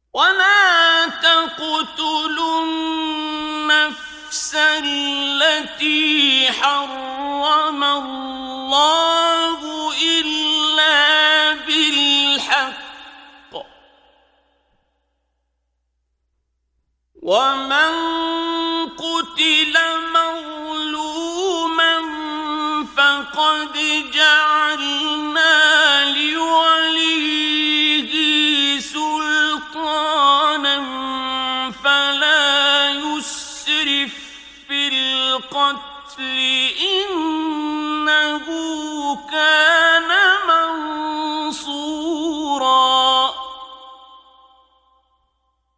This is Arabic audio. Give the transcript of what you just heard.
ولا تقتلوا النفس التي حرم الله إلا بالحق ومن قتل مظلوما فقد جعلنا لوليه سلطانا فلا يسرف في القتل إنه كان